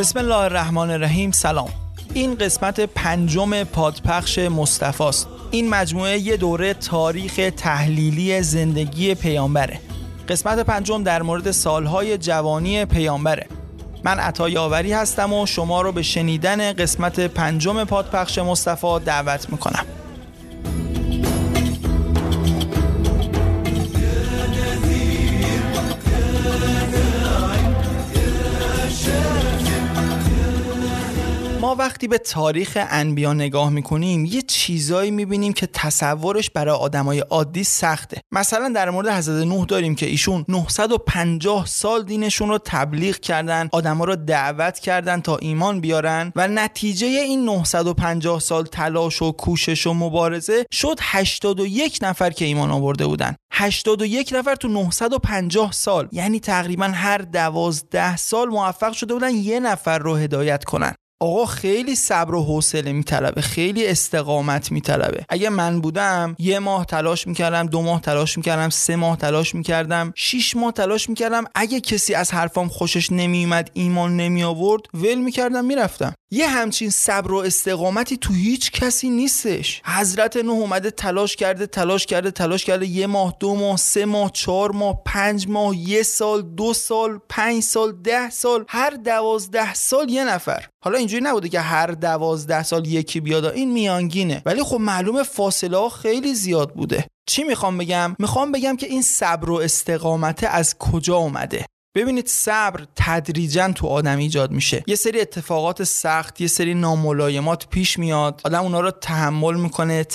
بسم الله الرحمن الرحیم. سلام. این قسمت 5 پادپخش مصطفی است. این مجموعه یه دوره تاریخ تحلیلی زندگی پیامبره. قسمت 5 در مورد سالهای جوانی پیامبره. من عطا یاوری هستم و شما رو به شنیدن قسمت 5 پادپخش مصطفی دعوت میکنم. ما وقتی به تاریخ انبیا نگاه میکنیم یه چیزایی میبینیم که تصورش برای آدمای عادی سخته. مثلا در مورد حضرت نوح داریم که ایشون 950 سال دینشون رو تبلیغ کردن، آدما رو دعوت کردن تا ایمان بیارن و نتیجه این 950 سال تلاش و کوشش و مبارزه شد 81 نفر که ایمان آورده بودن. 81 نفر تو 950 سال، یعنی تقریبا هر 12 سال موفق شده بودن یه نفر رو هدایت کنن. آقا خیلی صبر و حوصله میطلبه، خیلی استقامت میطلبه. اگه من بودم 1 ماه تلاش میکردم، 2 ماه تلاش میکردم، 3 ماه تلاش میکردم، 6 ماه تلاش میکردم. اگه کسی از حرفام خوشش نمیومد، ایمان نمی آورد، ول میکردم میرفتم. یه همچین صبر و استقامتی تو هیچ کسی نیستش. حضرت نوح اومده تلاش کرده 1 ماه، 2 ماه، 3 ماه، 4 ماه، 5 ماه، 1 سال، 2 سال، 5 سال، 10 سال، هر 12 سال یه نفر. حالا اینجوری نبوده که هر 12 سال یکی بیاد، این میانگینه، ولی خب معلومه فاصله ها خیلی زیاد بوده. چی میخوام بگم؟ میخوام بگم که این صبر و استقامت از کجا اومده. ببینید، صبر تدریجاً تو آدم ایجاد میشه. یه سری اتفاقات سخت، یه سری ناملایمات پیش میاد، آدم اونا رو تحمل میکنه،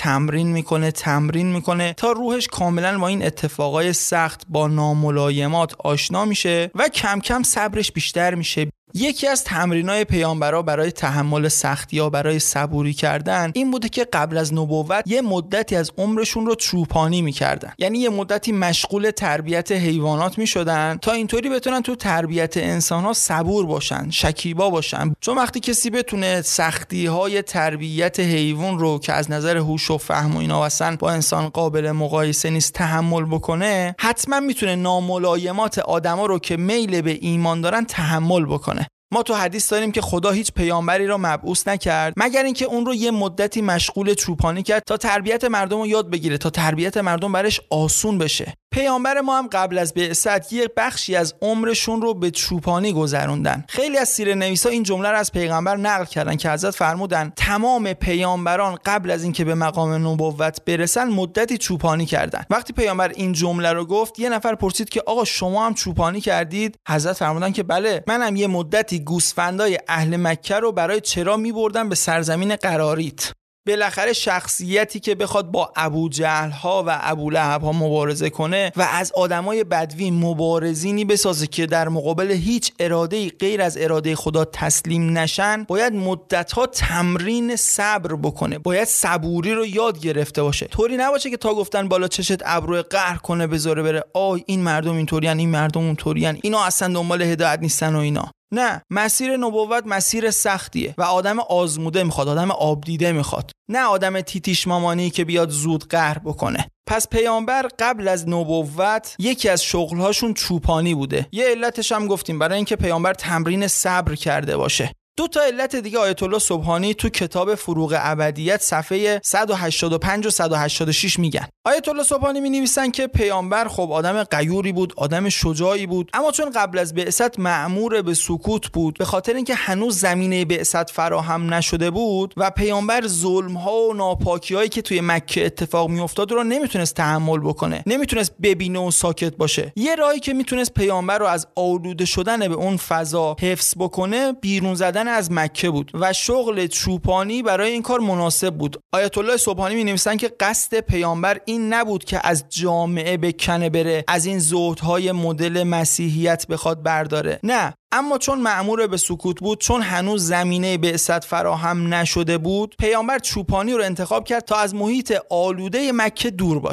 تمرین میکنه تا روحش کاملاً با این اتفاقای سخت، با ناملایمات آشنا میشه و کم کم صبرش بیشتر میشه. یکی از تمرینای پیامبرا برای تحمل سختی‌ها، برای صبوری کردن این بوده که قبل از نبوت یه مدتی از عمرشون رو چوپانی می‌کردن. یعنی یه مدتی مشغول تربیت حیوانات می‌شدن تا اینطوری بتونن تو تربیت انسان‌ها صبور باشن، شکیبا باشن. چون وقتی کسی بتونه سختی‌های تربیت حیوان رو که از نظر هوش و فهم و اینا اصلا با انسان قابل مقایسه نیست تحمل بکنه، حتما میتونه ناملایمات آدما رو که میل به ایمان دارن تحمل بکنه. ما تو حدیث داریم که خدا هیچ پیامبری را مبعوث نکرد مگر اینکه اون رو یه مدتی مشغول چوپانی کرد تا تربیت مردم رو یاد بگیره، تا تربیت مردم برش آسون بشه. پیامبر ما هم قبل از بعثت یه بخشی از عمرشون رو به چوپانی گذروندن. خیلی از سیره‌نویسا این جمله رو از پیغمبر نقل کردن که حضرت فرمودن تمام پیامبران قبل از اینکه به مقام نبوت برسن مدتی چوپانی کردن. وقتی پیامبر این جمله رو گفت، یه نفر پرسید که آقا شما هم چوپانی کردید؟ حضرت فرمودن که بله، منم یه مدتی گوسفندای اهل مکه رو برای چرا می‌بردم به سرزمین قراریت. بالاخره شخصیتی که بخواد با ابو جهل ها و ابو لهب ها مبارزه کنه و از آدمای بدوی مبارزینی بسازه که در مقابل هیچ اراده‌ای غیر از اراده خدا تسلیم نشن، باید مدت‌ها تمرین صبر بکنه، باید صبوری رو یاد گرفته باشه. طوری نباشه که تا گفتن بالا چشت ابرو قهر کنه بذاره بره آی این مردم اینطورین، این مردم اونطورین، اینا اصلا دنبال هدایت نیستن و اینا. نه، مسیر نبوت مسیر سختیه و آدم آزموده میخواد، آدم آبدیده میخواد، نه آدم تیتیش مامانی که بیاد زود قهر بکنه. پس پیامبر قبل از نبوت یکی از شغلهاشون چوپانی بوده. یه علتش هم گفتیم، برای اینکه پیامبر تمرین صبر کرده باشه. 2 تا علت دیگه آیت الله سبحانی تو کتاب فروغ ابدیت صفحه 185 و 186 میگن. آیت الله سبحانی می‌نویسن که پیامبر خب آدم غیوری بود، آدم شجاعی بود، اما چون قبل از بعثت مأمور به سکوت بود، به خاطر اینکه هنوز زمینه بعثت فراهم نشده بود و پیامبر ظلم‌ها و ناپاکی‌هایی که توی مکه اتفاق می‌افتاد رو نمیتونست تحمل بکنه، نمیتونست ببینه و ساکت باشه. یه راهی که میتونست پیامبر رو از آلوده شدن به اون فضا حفظ بکنه، بیرون زدن از مکه بود و شغل چوپانی برای این کار مناسب بود. آیت الله سبحانی می‌نویسن که قصد پیامبر این نبود که از جامعه بکنه بره، از این زهدهای مدل مسیحیت بخواد برداره، نه، اما چون مأمور به سکوت بود، چون هنوز زمینه بعثت فراهم نشده بود، پیامبر چوپانی رو انتخاب کرد تا از محیط آلوده مکه دور باشه.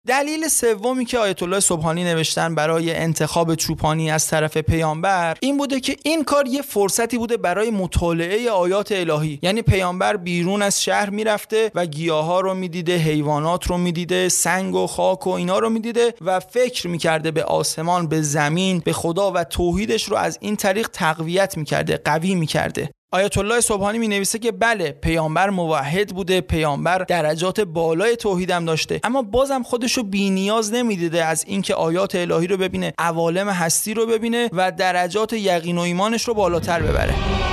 دلیل سومی که آیت الله سبحانی نوشتن برای انتخاب چوپانی از طرف پیامبر این بوده که این کار یه فرصتی بوده برای مطالعه آیات الهی. یعنی پیامبر بیرون از شهر میرفته و گیاها رو میدیده، حیوانات رو میدیده، سنگ و خاک و اینا رو میدیده و فکر میکرده به آسمان، به زمین، به خدا و توحیدش رو از این طریق تقویت میکرده، قوی میکرده. آیت الله سبحانی می نویسه که بله، پیامبر موحد بوده، پیامبر درجات بالای توحید هم داشته، اما بازم خودشو بی نیاز نمیدیده از اینکه آیات الهی رو ببینه، عوالم هستی رو ببینه و درجات یقین و ایمانش رو بالاتر ببره.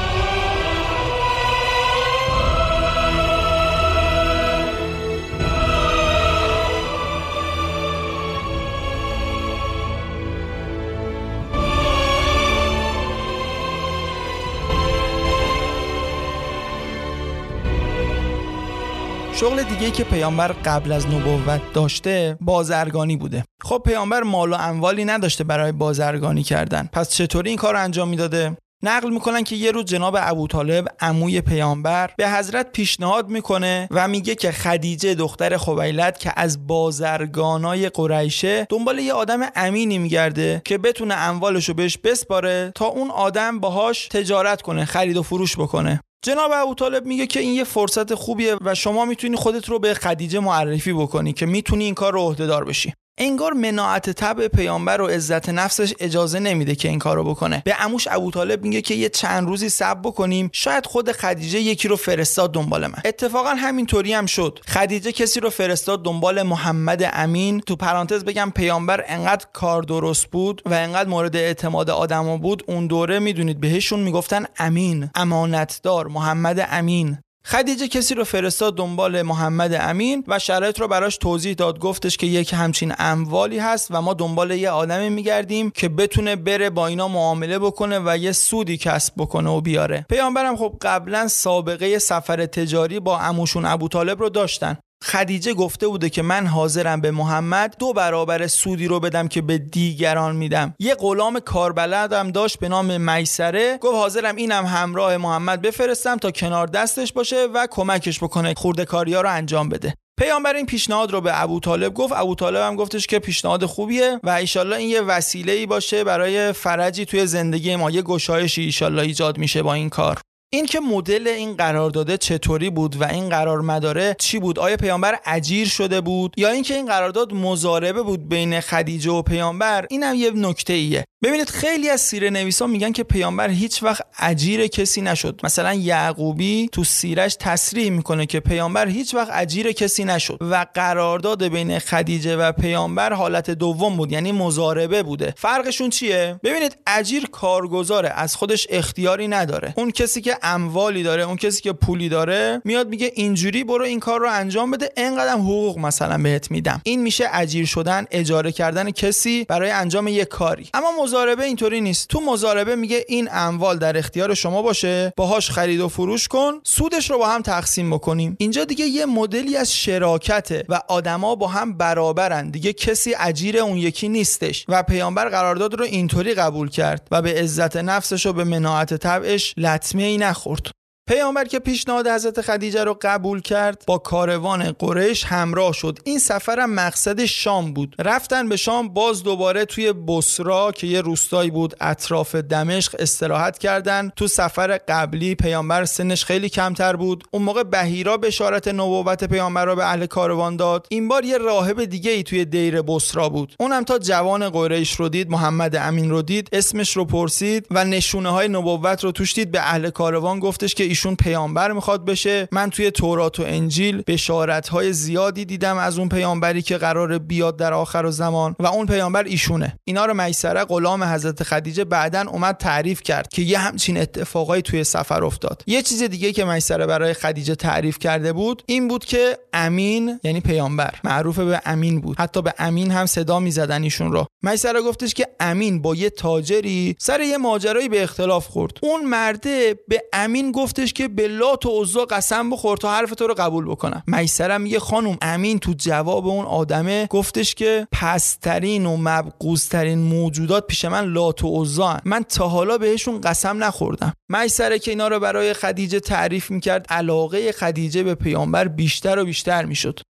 شغل دیگه‌ای که پیامبر قبل از نبوت داشته بازرگانی بوده. خب پیامبر مال و اموالی نداشته برای بازرگانی کردن، پس چطوری این کار انجام میداده؟ نقل میکنن که یه روز جناب ابوطالب عموی پیامبر به حضرت پیشنهاد میکنه و میگه که خدیجه دختر خویلد که از بازرگانای قریشه دنبال یه آدم امینی میگرده که بتونه اموالشو بهش بسپاره تا اون آدم باهاش تجارت کنه، خرید و فروش بکنه. جناب ابوطالب میگه که این یه فرصت خوبیه و شما میتونی خودت رو به خدیجه معرفی بکنی که میتونی این کار رو عهده‌دار بشی. انگار مناعت طبع پیامبر و عزت نفسش اجازه نمیده که این کارو بکنه. به عموش ابوطالب میگه که یه چند روزی صبر بکنیم، شاید خود خدیجه یکی رو فرستاد دنبال من. اتفاقا همینطوری هم شد. خدیجه کسی رو فرستاد دنبال محمد امین. تو پرانتز بگم پیامبر انقدر کار درست بود و انقدر مورد اعتماد آدما بود، اون دوره میدونید بهشون میگفتن امین، امانتدار، محمد امین. خدیجه کسی رو فرستاد دنبال محمد امین و شرایط رو براش توضیح داد. گفتش که یک همچین اموالی هست و ما دنبال یه آدمی میگردیم که بتونه بره با اینا معامله بکنه و یه سودی کسب بکنه و بیاره. پیامبرم خب قبلا سابقه سفر تجاری با عموشون ابوطالب رو داشتن. خدیجه گفته بوده که من حاضرم به محمد 2 برابر سودی رو بدم که به دیگران میدم. یه غلام کاربلدم داشت به نام میسره، گفت حاضرم اینم همراه محمد بفرستم تا کنار دستش باشه و کمکش بکنه خورده کاریا رو انجام بده. پیامبر این پیشنهاد رو به ابوطالب گفت. ابوطالب هم گفتش که پیشنهاد خوبیه و ایشالله این یه وسیله‌ای باشه برای فرجی توی زندگی ما، یه گشایشی ایشالله ایجاد میشه با این کار. این که مدل این قرارداد چطوری بود و این قرارمداره چی بود؟ آیا پیامبر اجیر شده بود یا اینکه این قرارداد مضاربه بود بین خدیجه و پیامبر؟ اینم یه نکته ایه. ببینید خیلی از سیره نویسان میگن که پیامبر هیچ وقت اجیر کسی نشد. مثلا یعقوبی تو سیرش تصریح میکنه که پیامبر هیچ وقت اجیر کسی نشد و قرارداد بین خدیجه و پیامبر حالت دوم بود، یعنی مضاربه بوده. فرقشون چیه؟ ببینید اجیر کارگزاره، از خودش اختیاری نداره. اون کسی که اموالی داره، اون کسی که پولی داره میاد میگه اینجوری برو این کار رو انجام بده، اینقدر حقوق مثلا بهت میدم. این میشه اجیر شدن، اجاره کردن کسی برای انجام یک کاری. اما مضاربه اینطوری نیست. تو مضاربه میگه این اموال در اختیار شما باشه، باهاش خرید و فروش کن، سودش رو با هم تقسیم بکنیم. اینجا دیگه یه مدلی از شراکته و آدما با هم برابرن، دیگه کسی اجیر اون یکی نیستش و پیامبر قرارداد رو اینطوری قبول کرد و به عزت نفسش و به مناعت طبعش لطمه ای نخورد. پیامبر که پیشنهاد حضرت خدیجه رو قبول کرد با کاروان قریش همراه شد. این سفرم مقصد شام بود. رفتن به شام، باز دوباره توی بصرا که یه روستایی بود اطراف دمشق استراحت کردن. تو سفر قبلی پیامبر سنش خیلی کمتر بود. اون موقع بحیرا بشارت نبوت پیامبر رو به اهل کاروان داد. این بار یه راهب دیگه ای توی دیر بصرا بود. اونم تا جوان قریش رو دید، محمد امین رو دید، اسمش رو پرسید و نشونه های نبوت رو توش دید. به اهل کاروان گفتش که ایشون پیامبر میخواد بشه. من توی تورات و انجیل بشارت‌های زیادی دیدم از اون پیامبری که قراره بیاد در آخر زمان و اون پیامبر ایشونه. اینا رو میسره غلام حضرت خدیجه بعدن اومد تعریف کرد که یه همچین اتفاقایی توی سفر افتاد. یه چیز دیگه که میسره برای خدیجه تعریف کرده بود این بود که امین یعنی پیامبر معروف به امین بود، حتی به امین هم صدا میزدن ایشون رو. میسره گفتش که امین با یه تاجری سر یه ماجرایی به اختلاف خورد. اون مرده به امین گفتش که به لات و عزی قسم بخور تا حرف تو رو قبول بکنم. میسره میگه خانم امین تو جواب اون آدمه گفتش که پسترین و مبغوضترین موجودات پیش من لات و عزی هن. من تا حالا بهشون قسم نخوردم. میسره که اینا رو برای خدیجه تعریف میکرد علاقه خدیجه به پیامبر بیشتر و بیشتر میشد.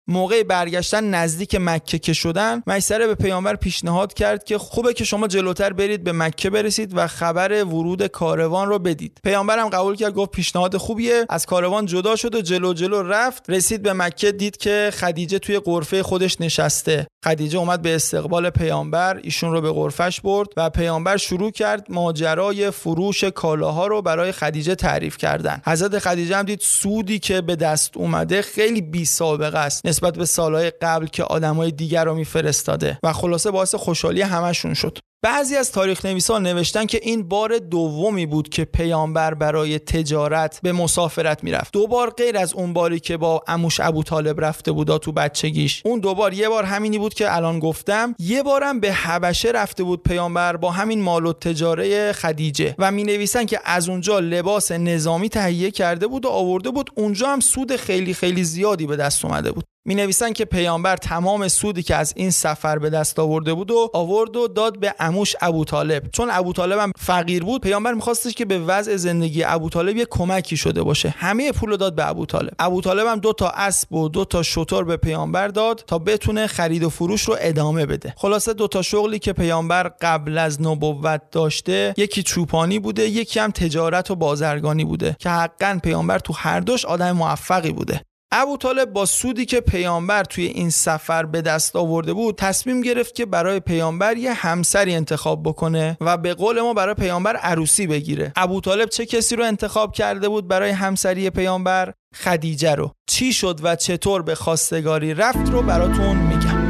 موقع برگشتن نزدیک مکه که شدن، میسره به پیامبر پیشنهاد کرد که خوبه که شما جلوتر برید به مکه برسید و خبر ورود کاروان رو بدید. پیامبر هم قبول کرد، گفت پیشنهاد خوبیه. از کاروان جدا شد و جلو رفت، رسید به مکه، دید که خدیجه توی غرفه خودش نشسته. خدیجه اومد به استقبال پیامبر، ایشون رو به غرفش برد و پیامبر شروع کرد ماجرای فروش کالاها رو برای خدیجه تعریف کردن. حضرت خدیجه هم دید سودی که به دست اومده خیلی بی سابقه است نسبت به سالهای قبل که آدمای دیگر رو میفرستاده و خلاصه باعث خوشحالی همشون شد. بعضی از تاریخ نویسان نوشتن که این بار دومی بود که پیامبر برای تجارت به مسافرت میرفت. 2 بار غیر از اون باری که با عموش ابوطالب رفته بود تو بچگیش. اون 2 بار، یه بار همینی بود که الان گفتم، یه بارم به حبشه رفته بود پیامبر با همین مال و تجاره خدیجه و می نویسن که از اونجا لباس نظامی تهیه کرده بود و آورده بود. اونجا هم سود خیلی خیلی زیادی به دست اومده بود. می نویسن که پیامبر تمام سودی که از این سفر به دست آورده بود و آورد و داد به عموش ابوطالب. چون ابوطالب هم فقیر بود، پیامبر می‌خواستش که به وضع زندگی ابوطالب یه کمکی شده باشه. همه پولو داد به ابوطالب. ابوطالب هم 2 تا اسب و 2 تا شتر به پیامبر داد تا بتونه خرید و فروش رو ادامه بده. خلاصه 2 تا شغلی که پیامبر قبل از نبوت داشته، یکی چوپانی بوده، یکی هم تجارت و بازرگانی بوده که حقاً پیامبر تو هر دوش آدم موفقی بوده. ابوطالب با سودی که پیامبر توی این سفر به دست آورده بود تصمیم گرفت که برای پیامبر یه همسری انتخاب بکنه و به قول ما برای پیامبر عروسی بگیره. ابوطالب چه کسی رو انتخاب کرده بود برای همسری پیامبر؟ خدیجه رو. چی شد و چطور به خواستگاری رفت رو براتون میگم.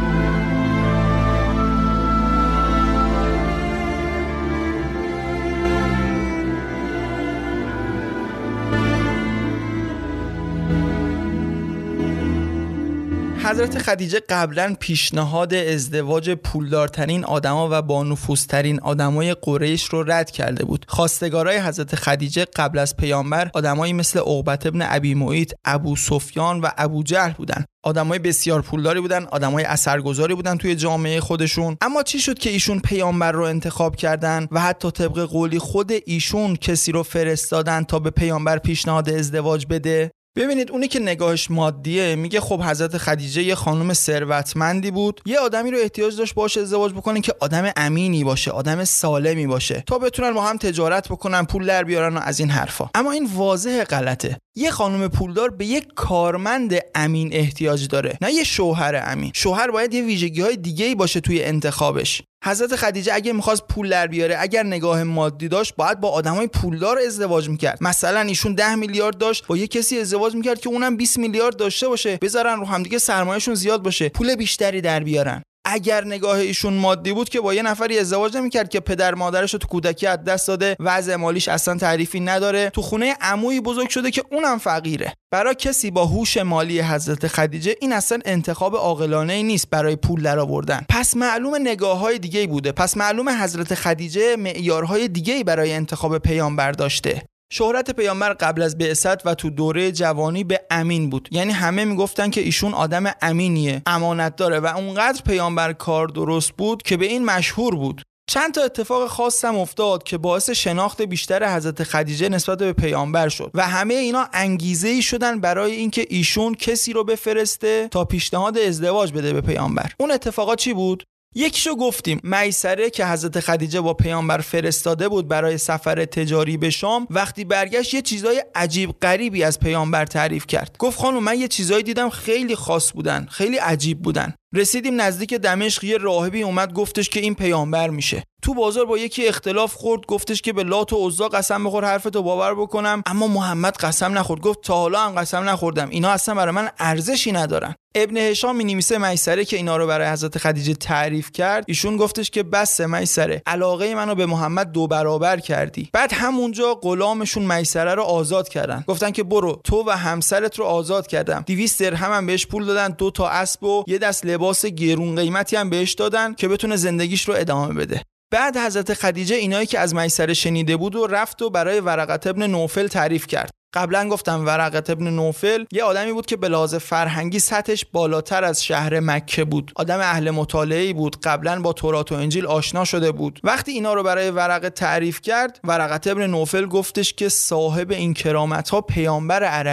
حضرت خدیجه قبلا پیشنهاد ازدواج پولدارترین آدما و با نفوذترین آدمای قریش رو رد کرده بود. خواستگارای حضرت خدیجه قبل از پیامبر آدمایی مثل عقبه ابن ابی معیط، ابو سفیان و ابو جهل بودن. آدمای بسیار پولداری بودن، آدمای اثرگذاری بودن توی جامعه خودشون. اما چی شد که ایشون پیامبر رو انتخاب کردن و حتی طبق قولی خود ایشون کسی رو فرستادن تا به پیامبر پیشنهاد ازدواج بده؟ ببینید، اونی که نگاهش مادیه میگه خب حضرت خدیجه یه خانم ثروتمندی بود، یه آدمی رو احتیاج داشت باهاش ازدواج بکنه که آدم امینی باشه، آدم سالمی باشه تا بتونن با هم تجارت بکنن، پول در بیارن و از این حرفا. اما این واضح غلطه. یه خانم پولدار به یک کارمند امین احتیاج داره، نه یه شوهر امین. شوهر باید یه ویژگی‌های دیگه‌ای باشه توی انتخابش. حضرت خدیجه اگه می‌خواست پول در بیاره، اگر نگاه مادی داشت، باید با آدمای پولدار ازدواج می‌کرد. مثلا ایشون 10 میلیارد داشت، با یه کسی ازدواج می‌کرد که اونم 20 میلیارد داشته باشه، بذارن رو هم دیگه سرمایه‌شون زیاد باشه، پول بیشتری در بیارن. اگر نگاه ایشون مادی بود که با یه نفری ازدواج نمی‌کرد که پدر مادرش رو تو کودکی از دست داده، وضع مالیش اصلا تعریفی نداره، تو خونه عمویی بزرگ شده که اونم فقیره. برای کسی با هوش مالی حضرت خدیجه این اصلا انتخاب عاقلانه‌ای نیست برای پول درآوردن. پس معلومه نگاه‌های دیگه‌ای بوده. پس معلومه حضرت خدیجه معیارهای دیگه‌ای برای انتخاب پیامبر داشته. شهرت پیامبر قبل از بعثت و تو دوره جوانی به امین بود. یعنی همه میگفتن که ایشون آدم امینیه، امانت داره و اونقدر پیامبر کار درست بود که به این مشهور بود. چند تا اتفاق خاص هم افتاد که باعث شناخت بیشتر حضرت خدیجه نسبت به پیامبر شد و همه اینا انگیزه‌ای شدن برای اینکه ایشون کسی رو بفرسته تا پیشنهاد ازدواج بده به پیامبر. اون اتفاقات چی بود؟ یکیشو گفتیم، میسره که حضرت خدیجه با پیامبر فرستاده بود برای سفر تجاری به شام، وقتی برگشت یه چیزای عجیب غریبی از پیامبر تعریف کرد. گفت خانم من یه چیزایی دیدم خیلی خاص بودن، خیلی عجیب بودن. رسیدیم نزدیک دمشق، یه راهبی اومد گفتش که این پیامبر میشه. تو بازار با یکی اختلاف خورد، گفتش که به لات و عزا قسم بخور حرفتو باور بکنم، اما محمد قسم نخورد. گفت تا حالا هم قسم نخوردم، اینا اصلا برای من ارزشی ندارن. ابن هشام می‌نویسه میسره که اینا رو برای حضرت خدیجه تعریف کرد، ایشون گفتش که بس میسره، علاقه منو به محمد 2 برابر کردی. بعد همونجا غلامشون میسره رو آزاد کردن، گفتن که برو، تو و همسرت رو آزاد کردم. 200 درهم هم بهش پول دادن، 2 تا اسب و یه دست لباس گرون قیمتی هم بهش دادن که بتونه زندگیش رو ادامه بده. بعد حضرت خدیجه اینایی که از میسره شنیده بود و رفت و برای ورقه ابن نوفل تعریف کرد. قبلا گفتم ورقه ابن نوفل یه آدمی بود که به لحاظ فرهنگی سطحش بالاتر از شهر مکه بود. آدم اهل مطالعه‌ای بود، قبلا با تورات و انجیل آشنا شده بود. وقتی اینا رو برای ورقه تعریف کرد، ورقه ابن نوفل گفتش که صاحب این کرامت‌ها پیامبر عربیه.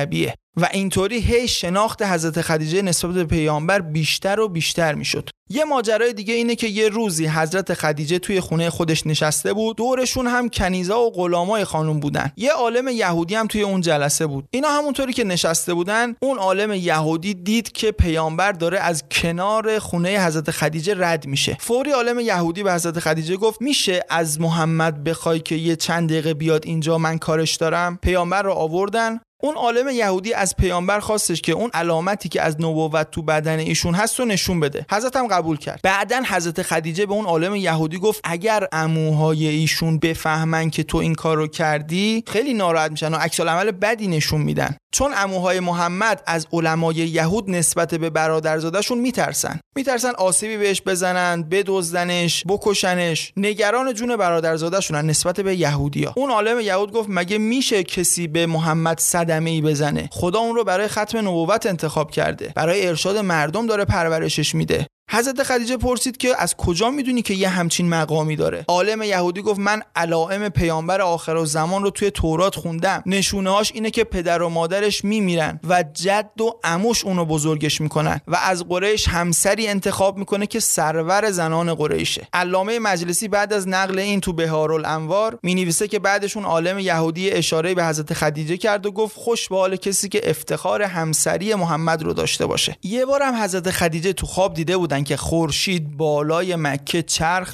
و اینطوری هی شناخت حضرت خدیجه نسبت به پیامبر بیشتر و بیشتر میشد. یه ماجرای دیگه اینه که یه روزی حضرت خدیجه توی خونه خودش نشسته بود، دورشون هم کنیزا و غلامای خانم بودن. یه عالم یهودی هم توی اون جلسه بود. اینا همونطوری که نشسته بودن، اون عالم یهودی دید که پیامبر داره از کنار خونه حضرت خدیجه رد میشه. فوری عالم یهودی به حضرت خدیجه گفت میشه از محمد بخوای که یه چند دقیقه بیاد اینجا، من کارش دارم. پیامبر رو آوردن. اون عالم یهودی از پیامبر خواستش که اون علامتی که از نبوت تو بدن ایشون هست رو نشون بده. حضرت هم قبول کرد. بعدن حضرت خدیجه به اون عالم یهودی گفت اگر عموهای ایشون بفهمن که تو این کارو کردی خیلی ناراحت میشن و عکس العمل بدی نشون میدن، چون عموهای محمد از علمای یهود نسبت به برادرزاده‌شون میترسن آسیبی بهش بزنن، بدزدنش، بکشنش. نگران جون برادرزاده‌شونن نسبت به یهودیا. اون عالم یهود گفت مگه میشه کسی به محمد صدمه‌ای بزنه؟ خدا اون رو برای ختم نبوت انتخاب کرده، برای ارشاد مردم داره پرورشش میده. حضرت خدیجه پرسید که از کجا میدونی که یه همچین مقامی داره؟ عالم یهودی گفت من علائم پیامبر آخرالزمان رو توی تورات خوندم. نشونه‌هاش اینه که پدر و مادرش میمیرن و جد و عموش اونو بزرگش میکنن و از قریش همسری انتخاب میکنه که سرور زنان قریشه. علامه مجلسی بعد از نقل این تو بهارالانوار مینویسه که بعدشون عالم یهودی اشاره به حضرت خدیجه کرد و گفت خوش به حال کسی که افتخار همسری محمد رو داشته باشه. یه بارم حضرت خدیجه تو خواب دیده بودن که خورشید بالای مکه چرخ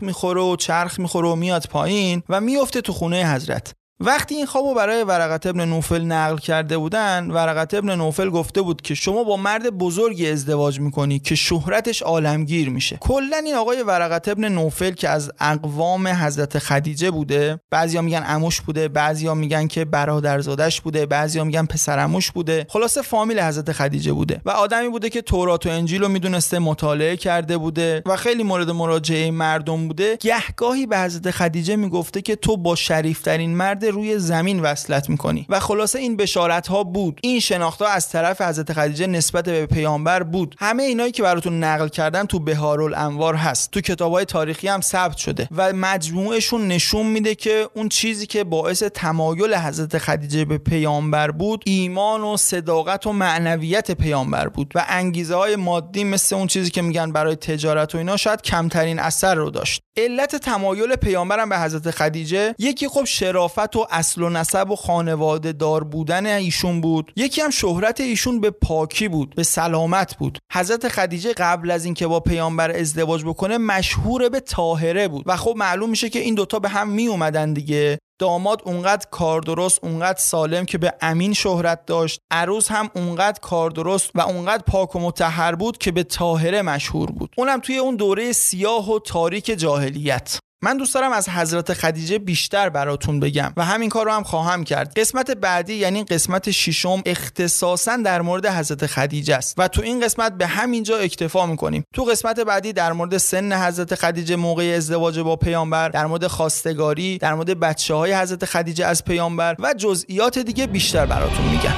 میخوره و میاد پایین و میفته تو خونه حضرت. وقتی این خوابو برای ورقه ابن نوفل نقل کرده بودن، ورقه ابن نوفل گفته بود که شما با مرد بزرگی ازدواج میکنی که شهرتش عالمگیر میشه. کلا این آقای ورقه ابن نوفل که از اقوام حضرت خدیجه بوده، بعضیا میگن عموش بوده، بعضیا میگن که برادرزادش بوده، بعضیا میگن پسرعموش بوده، خلاصه فامیل حضرت خدیجه بوده و آدمی بوده که تورات و انجیل رو میدونسته، مطالعه کرده بوده و خیلی مورد مراجعه مردم بوده. گهگاهی به حضرت خدیجه میگفته که تو با شریفترین مرد روی زمین وصلت میکنی و خلاصه این بشارت ها بود، این شناخت ها از طرف حضرت خدیجه نسبت به پیامبر بود. همه اینایی که براتون نقل کردم تو بهارالانوار هست، تو کتابای تاریخی هم ثبت شده و مجموعشون نشون میده که اون چیزی که باعث تمایل حضرت خدیجه به پیامبر بود ایمان و صداقت و معنویت پیامبر بود و انگیزه های مادی مثل اون چیزی که میگن برای تجارت و اینا شاید کمترین اثر رو داشت. علت تمایل پیامبرم به حضرت خدیجه یکی خب شرافت و اصل و نسب و خانواده دار بودن ایشون بود، یکی هم شهرت ایشون به پاکی بود، به سلامت بود. حضرت خدیجه قبل از اینکه با پیامبر ازدواج بکنه مشهور به طاهره بود و خب معلوم میشه که این دوتا به هم می اومدن دیگه. داماد اونقدر کاردرست، اونقدر سالم که به امین شهرت داشت، عروس هم اونقدر کاردرست و اونقدر پاک و مطهر بود که به طاهره مشهور بود، اونم توی اون دوره سیاه و تاریک جاهلیت. من دوست دارم از حضرت خدیجه بیشتر براتون بگم و همین کار رو هم خواهم کرد. قسمت بعدی یعنی قسمت 6 اختصاصا در مورد حضرت خدیجه است و تو این قسمت به همینجا اکتفا میکنیم. تو قسمت بعدی در مورد سن حضرت خدیجه موقع ازدواج با پیامبر، در مورد خواستگاری، در مورد بچه‌های حضرت خدیجه از پیامبر و جزئیات دیگه بیشتر براتون میگم.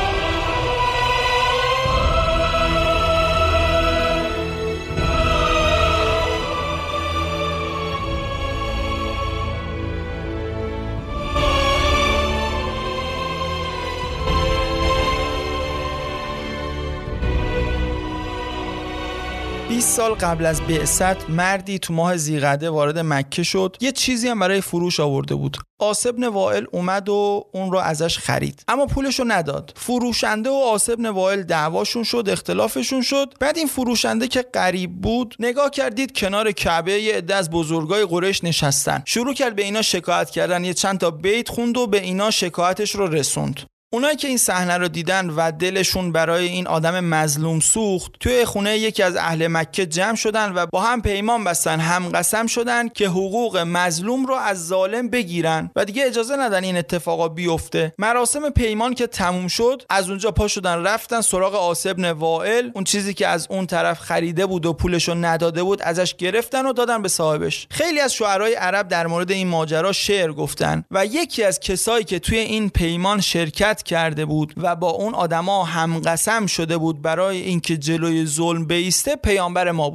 20 سال قبل از بعثت مردی تو ماه ذیقعده وارد مکه شد. یه چیزی هم برای فروش آورده بود. عاص بن وائل اومد و اون رو ازش خرید، اما پولشو نداد. فروشنده و عاص بن وائل دعواشون شد، اختلافشون شد. بعد این فروشنده که غریب بود نگاه کردید کنار کعبه یه عده از بزرگای قریش نشستن، شروع کرد به اینا شکایت کردن. یه چند تا بیت خوند و به اینا شکایتش رو رسوند. اونایی که این صحنه رو دیدن و دلشون برای این آدم مظلوم سوخت، توی خونه یکی از اهل مکه جمع شدن و با هم پیمان بستن، هم قسم شدن که حقوق مظلوم رو از ظالم بگیرن و دیگه اجازه ندن این اتفاقا بیفته. مراسم پیمان که تموم شد، از اونجا پا شدن رفتن سراغ عاص بن وائل. اون چیزی که از اون طرف خریده بود و پولشو نداده بود ازش گرفتن و دادن به صاحبش. خیلی از شعرای عرب در مورد این ماجرا شعر گفتن و یکی از کسایی که توی این پیمان شرکت کرده بود و با اون آدما هم قسم شده بود برای اینکه جلوی ظلم بایسته پیامبر ما بود.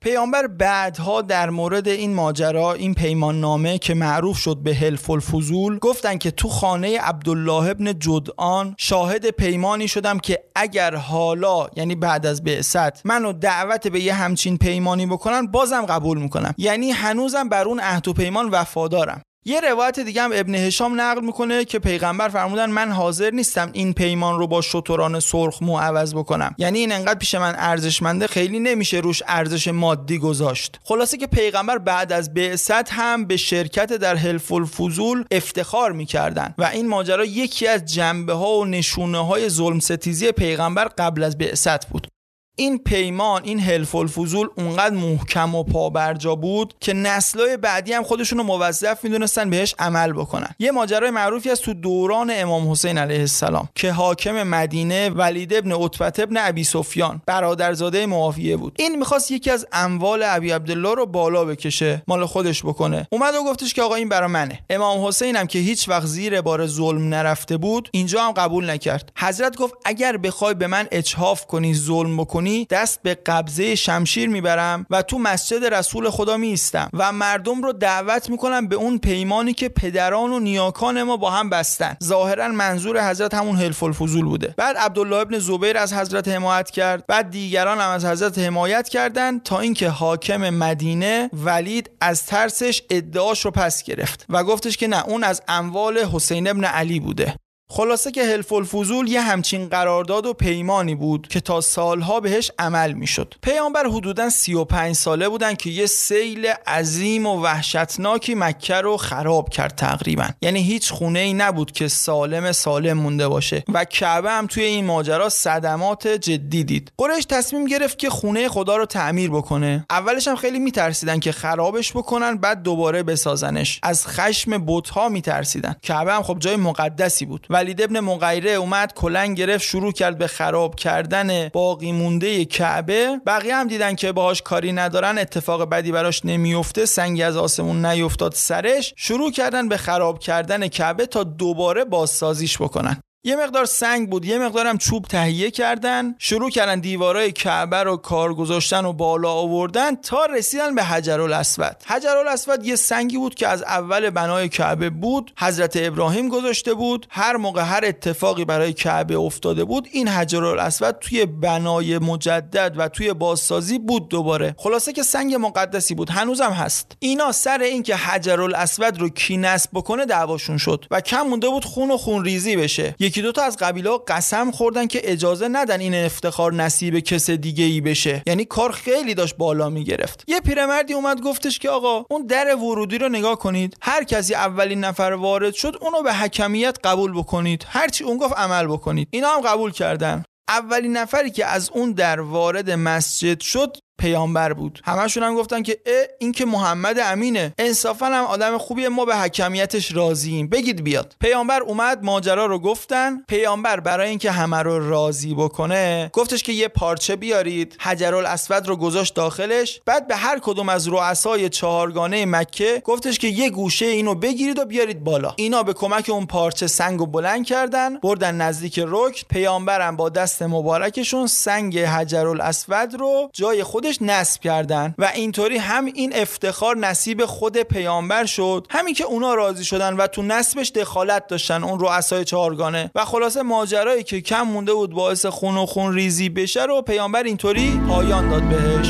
پیامبر بعدها در مورد این ماجرا، این پیمان نامه که معروف شد به حلف الفضول، گفتن که تو خانه عبدالله ابن جدعان شاهد پیمانی شدم که اگر حالا، یعنی بعد از بعثت، منو دعوت به یه همچین پیمانی بکنن بازم قبول میکنم، یعنی هنوزم بر اون عهد و پیمان وفادارم. یه روایت دیگه هم ابن هشام نقل میکنه که پیغمبر فرمودن من حاضر نیستم این پیمان رو با شتران سرخ مو عوض بکنم، یعنی این انقدر پیش من ارزشمنده خیلی نمیشه روش ارزش مادی گذاشت. خلاصه که پیغمبر بعد از بعثت هم به شرکت در حلف الفضول افتخار میکردن و این ماجرا یکی از جنبه ها و نشونه های ظلم ستیزی پیغمبر قبل از بعثت بود. این پیمان، این حلف الفضول اونقدر محکم و پابرجا بود که نسل‌های بعدی هم خودشونو موظف میدونستن بهش عمل بکنن. یه ماجرای معروفی از تو دوران امام حسین علیه السلام که حاکم مدینه ولید ابن عتبه ابن ابی سفیان برادرزاده معاویه بود، این میخواست یکی از اموال ابی عبدالله رو بالا بکشه، مال خودش بکنه. اومد و گفتش که آقا این برا منه. امام حسین هم که هیچ وقت زیر بار ظلم نرفته بود، اینجا هم قبول نکرد. حضرت گفت اگر بخوای به من اجحاف کنی، ظلم بکنی، دست به قبضه شمشیر میبرم و تو مسجد رسول خدا میستم و مردم رو دعوت میکنم به اون پیمانی که پدران و نیاکان ما با هم بستن. ظاهرا منظور حضرت همون حلف الفضول بوده. بعد عبدالله ابن زبیر از حضرت حمایت کرد، بعد دیگران هم از حضرت حمایت کردن تا اینکه حاکم مدینه ولید از ترسش ادعاش رو پس گرفت و گفتش که نه، اون از اموال حسین ابن علی بوده. خلاصه که حلف الفضول یه همچین قرارداد و پیمانی بود که تا سالها بهش عمل میشد. پیامبر حدوداً 35 ساله بودن که یه سیل عظیم و وحشتناکی مکه رو خراب کرد تقریبا، یعنی هیچ خونه‌ای نبود که سالم مونده باشه و کعبه هم توی این ماجرا صدمات جدی دید. قریش تصمیم گرفت که خونه خدا رو تعمیر بکنه. اولش هم خیلی میترسیدن که خرابش بکنن بعد دوباره بسازنش، از خشم بت‌ها میترسیدن. کعبه هم خب جای مقدسی بود. ولید ابن مغیره اومد کلنگ گرفت، شروع کرد به خراب کردن باقی مونده کعبه. بقیه هم دیدن که باهاش کاری ندارن، اتفاق بدی براش نمیفته، سنگی از آسمون نیفتاد سرش، شروع کردن به خراب کردن کعبه تا دوباره بازسازیش بکنن. یه مقدار سنگ بود، یه مقدار هم چوب تهیه کردن، شروع کردن دیوارای کعبه رو کار گذاشتن و بالا آوردن تا رسیدن به حجرالاسود. حجرالاسود یه سنگی بود که از اول بنای کعبه بود، حضرت ابراهیم گذاشته بود. هر موقع هر اتفاقی برای کعبه افتاده بود، این حجرالاسود توی بنای مجدد و توی بازسازی بود دوباره. خلاصه که سنگ مقدسی بود، هنوزم هست. اینا سر این که حجرالاسود رو کی نصب بکنه دعواشون شد و کم مونده بود خون و خون ریزی بشه. یکی دوتا از قبیله‌ها قسم خوردن که اجازه ندن این افتخار نصیب کس دیگه ای بشه، یعنی کار خیلی داشت بالا میگرفت. یه پیرمردی اومد گفتش که آقا اون در ورودی رو نگاه کنید، هر کسی اولین نفر وارد شد اونو به حکمیت قبول بکنید، هرچی اون گفت عمل بکنید. اینا هم قبول کردن. اولین نفری که از اون در وارد مسجد شد پیامبر بود. همشون هم گفتن که این که محمد امینه، انصافا هم آدم خوبیه، ما به حکمیتش راضییم، بگید بیاد. پیامبر اومد، ماجرا رو گفتن. پیامبر برای اینکه همه رو راضی بکنه گفتش که یه پارچه بیارید، حجرالاسود رو گذاشت داخلش، بعد به هر کدوم از رؤسای چهارگانه مکه گفتش که یه گوشه اینو بگیرید و بیارید بالا. اینا به کمک اون پارچه سنگو بلند کردن، بردن نزدیک رکن. پیامبرم با دست مبارکشون سنگ حجرالاسود رو جای خودش نصب کردن و اینطوری هم این افتخار نصیب خود پیامبر شد، همین که اونا راضی شدن و تو نصبش دخالت داشتن اون رؤسای چهارگانه. و خلاصه ماجرایی که کم مونده بود باعث خون و خون ریزی بشه رو پیامبر اینطوری پایان داد بهش.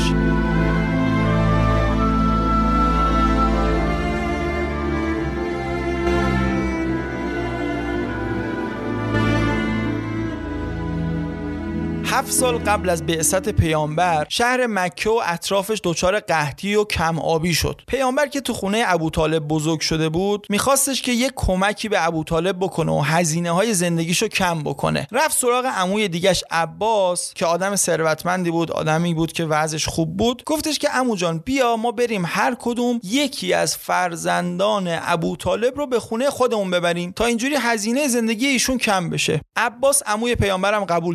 هفت سال قبل از بعثت پیامبر شهر مکه و اطرافش دچار قحطی و کم آبی شد. پیامبر که تو خونه ابوطالب بزرگ شده بود میخواستش که یک کمکی به ابوطالب بکنه و هزینه‌های زندگیشو کم بکنه. رفت سراغ عموی دیگش عباس که آدم ثروتمندی بود، آدمی بود که وضعش خوب بود. گفتش که عمو جان بیا ما بریم هر کدوم یکی از فرزندان ابوطالب رو به خونه خودمون ببریم تا اینجوری هزینه زندگی ایشون کم بشه. عباس عموی پیامبرم قبول کرد.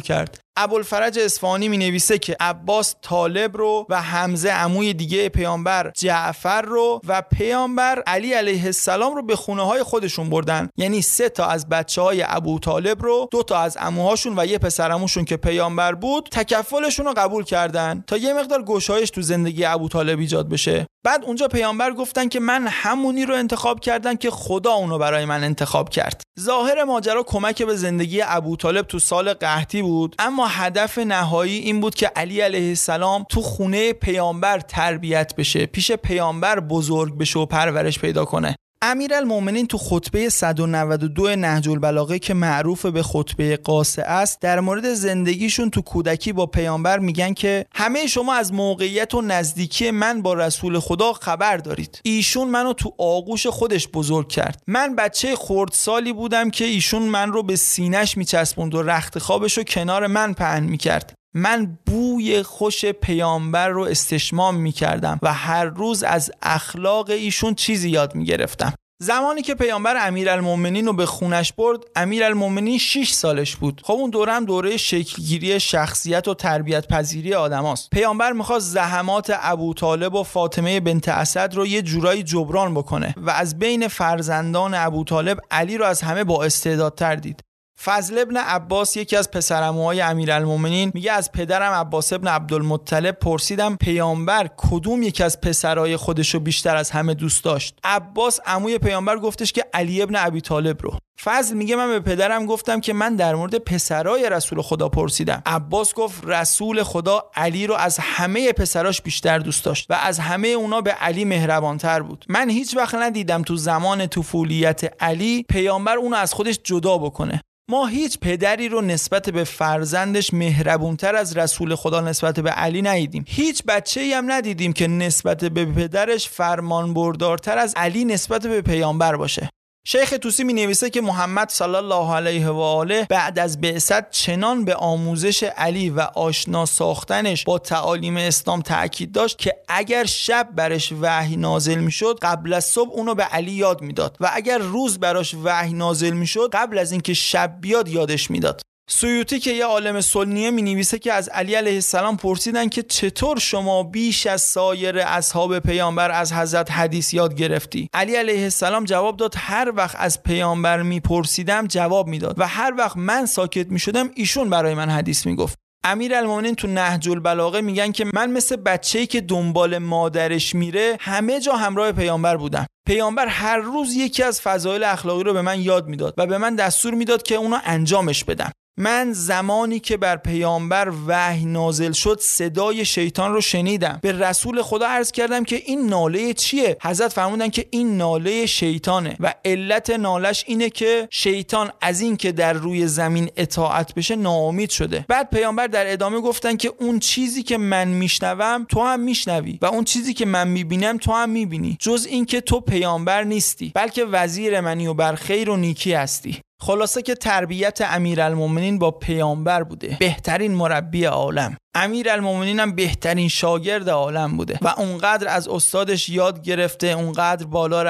ابوالفرج اصفهانی می‌نویسه که عباس طالب رو و حمزه عموی دیگه پیامبر جعفر رو و پیامبر علی علیه السلام رو به خونه‌های خودشون بردن. یعنی 3 تا از بچه‌های ابو طالب رو، 2 تا از عموهاشون و یه پسرعموشون که پیامبر بود تکفلشون رو قبول کردن تا یه مقدار گشایش تو زندگی ابو طالب ایجاد بشه. بعد اونجا پیامبر گفتن که من همونی رو انتخاب کردم که خدا اونو برای من انتخاب کرد. ظاهر ماجرا کمک به زندگی ابو طالب تو سال قحطی بود، اما هدف نهایی این بود که علی علیه السلام تو خونه پیامبر تربیت بشه، پیش پیامبر بزرگ بشه و پرورش پیدا کنه. امیرالمومنین تو خطبه 192 نهج البلاغه که معروف به خطبه قاصه است در مورد زندگیشون تو کودکی با پیامبر میگن که همه شما از موقعیت و نزدیکی من با رسول خدا خبر دارید. ایشون منو تو آغوش خودش بزرگ کرد. من بچه خردسالی بودم که ایشون من رو به سینه‌اش میچسبوند و رخت خوابش رو کنار من پهن میکرد. من بوی خوش پیامبر رو استشمام میکردم و هر روز از اخلاق ایشون چیزی یاد میگرفتم. زمانی که پیامبر امیرالمومنین رو به خونش برد، امیرالمومنین 6 سالش بود. خب اون دوره هم دوره شکلگیری شخصیت و تربیت پذیری آدماست. پیامبر میخواست زحمات ابو طالب و فاطمه بنت اسد رو یه جورایی جبران بکنه و از بین فرزندان ابو طالب علی رو از همه با استعدادتر دید. فضل ابن عباس یکی از پسرعموهای امیرالمومنین میگه از پدرم عباس ابن عبدالمطلب پرسیدم پیامبر کدوم یکی از پسرای خودشو بیشتر از همه دوست داشت؟ عباس عموی پیامبر گفتش که علی ابن ابی طالب رو. فضل میگه من به پدرم گفتم که من در مورد پسرای رسول خدا پرسیدم. عباس گفت رسول خدا علی رو از همه پسراش بیشتر دوست داشت و از همه اونا به علی مهربانتر بود. من هیچ وقت ندیدم تو زمان طفولیت علی پیامبر اونو از خودش جدا بکنه. ما هیچ پدری رو نسبت به فرزندش مهربونتر از رسول خدا نسبت به علی ندیدیم. هیچ بچه‌ای هم ندیدیم که نسبت به پدرش فرمانبردارتر از علی نسبت به پیامبر باشه. شیخ طوسی می نویسه که محمد صلی الله علیه و آله بعد از بعثت چنان به آموزش علی و آشنا ساختنش با تعالیم اسلام تأکید داشت که اگر شب برش وحی نازل می شد قبل از صبح اونو به علی یاد می داد و اگر روز براش وحی نازل می شد قبل از اینکه شب بیاد یادش می داد. سیوطی که یه عالم سنیه می نویسه که از علی علیه السلام پرسیدن که چطور شما بیش از سایر اصحاب پیامبر از حضرت حدیث یاد گرفتی؟ علی علیه السلام جواب داد هر وقت از پیامبر می پرسیدم جواب می داد و هر وقت من ساکت می شدم ایشون برای من حدیث می گفت. امیرالمومنین تو نهج البلاغه میگن که من مثل بچه‌ای که دنبال مادرش میره همه جا همراه پیامبر بودم. پیامبر هر روز یکی از فضایل اخلاقی رو به من یاد میداد و به من دستور میداد که اونو انجامش بدم. من زمانی که بر پیامبر وحی نازل شد صدای شیطان رو شنیدم. به رسول خدا عرض کردم که این ناله چیه؟ حضرت فرمودن که این ناله شیطانه و علت نالش اینه که شیطان از این که در روی زمین اطاعت بشه ناامید شده. بعد پیامبر در ادامه گفتن که اون چیزی که من میشنوم تو هم میشنوی و اون چیزی که من میبینم تو هم میبینی، جز این که تو پیامبر نیستی بلکه وزیر منی و بر خیر و نیکی هستی. خلاصه که تربیت امیرالمومنین با پیامبر بوده، بهترین مربی عالم. امیرالمومنین هم بهترین شاگرد عالم بوده و اونقدر از استادش یاد گرفته، اونقدر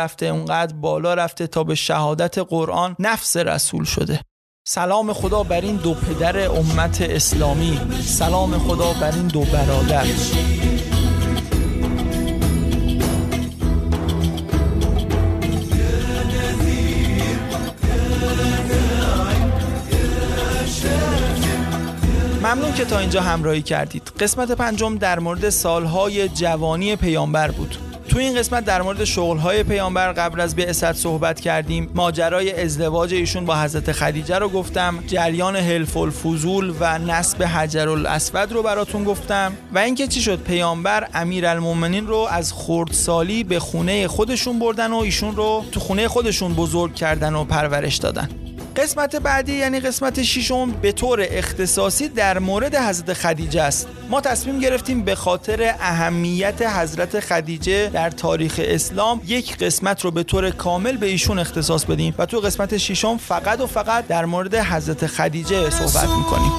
بالا رفته تا به شهادت قرآن نفس رسول شده. سلام خدا بر این دو پدر امت اسلامی، سلام خدا بر این دو برادر. ممنون که تا اینجا همراهی کردید. قسمت 5 در مورد سالهای جوانی پیامبر بود. تو این قسمت در مورد شغل‌های پیامبر قبل از بعثت صحبت کردیم. ماجرای ازدواج ایشون با حضرت خدیجه رو گفتم، جریان حلف الفضول و نصب حجر الاسود رو براتون گفتم و اینکه چی شد پیامبر امیرالمومنین رو از خردسالی به خونه خودشون بردن و ایشون رو تو خونه خودشون بزرگ کردن و پرورش دادن. قسمت بعدی یعنی قسمت 6 به طور اختصاصی در مورد حضرت خدیجه است. ما تصمیم گرفتیم به خاطر اهمیت حضرت خدیجه در تاریخ اسلام یک قسمت رو به طور کامل به ایشون اختصاص بدیم و تو قسمت 6 فقط و فقط در مورد حضرت خدیجه صحبت می‌کنیم.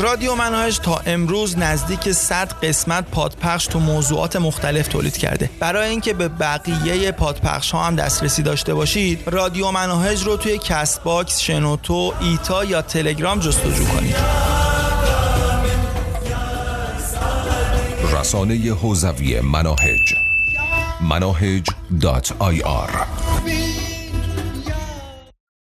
رادیو مناهج تا امروز نزدیک 100 قسمت پادپخش تو موضوعات مختلف تولید کرده. برای اینکه به بقیه پادپخش ها هم دسترسی داشته باشید، رادیو مناهج رو توی کست باکس، شنوتو، ایتا یا تلگرام جستجو کنید. رسانه حوزوی مناهج، manahej.ir